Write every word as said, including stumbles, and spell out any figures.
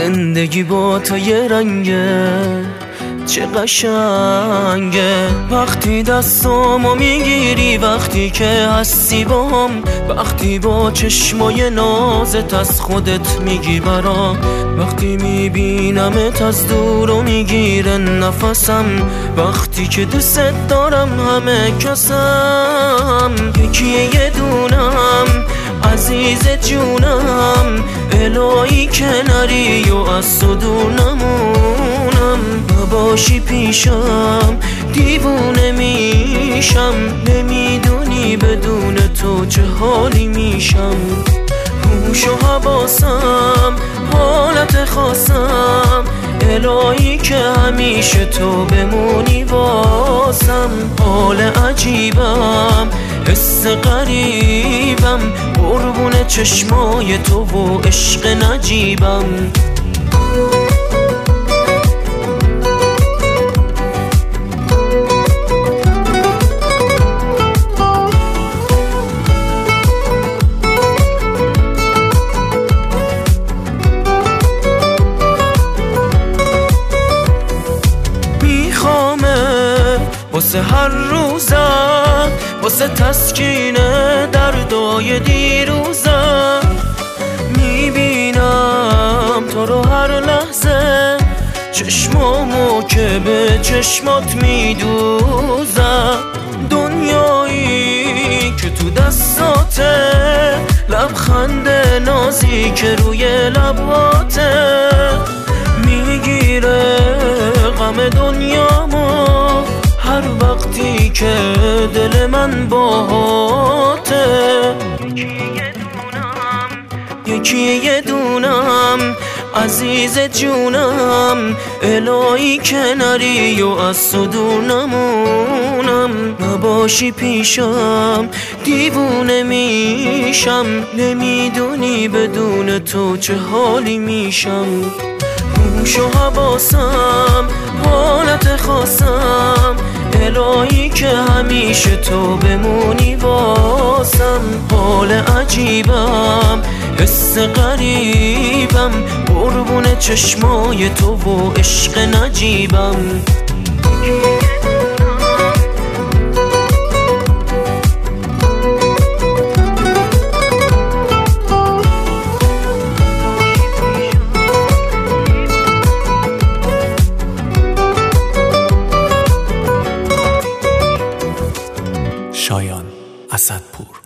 زندگی با تو یه رنگه، چه قشنگه وقتی دستامو میگیری، وقتی که هستی با هم، وقتی با چشمای نازت از خودت میگی برام، وقتی میبینمت از دور و میگیره نفسم، وقتی که دوست دارم همه کسم. یکیه یه دونم عزیز جونم، الهی کناری و از تو دور نمونم، باشی پیشم دیوونه میشم، نمیدونی بدون تو چه حالی میشم. هوش و حواسم حالت خاصم، الهی که همیشه تو بمونی واسم. حال عجیبم حس غریبم، قربون چشمای تو و عشق نجیبم. واسه هر روزم، واسه تسکین دردای دیروزم، میبینم تو رو هر لحظه، چشمامو که به چشمات میدوزم. دنیایی که تو دستاته، لبخند نازی که روی لباته، میگیره غم دنیامو هر وقتی که دل من باهاته. یکی یه دونم عزیز جونم، الهی کناری و از تو دور نمونم، نباشی پیشم دیوونه میشم، نمیدونی بدون تو چه حالی میشم. هوش و حواسم حالت خاصم، الهی که همیشه تو بمونی واسم. حال عجیبم حس غریبم، قربون چشمای تو و عشق نجیبم. شایان اسدپور.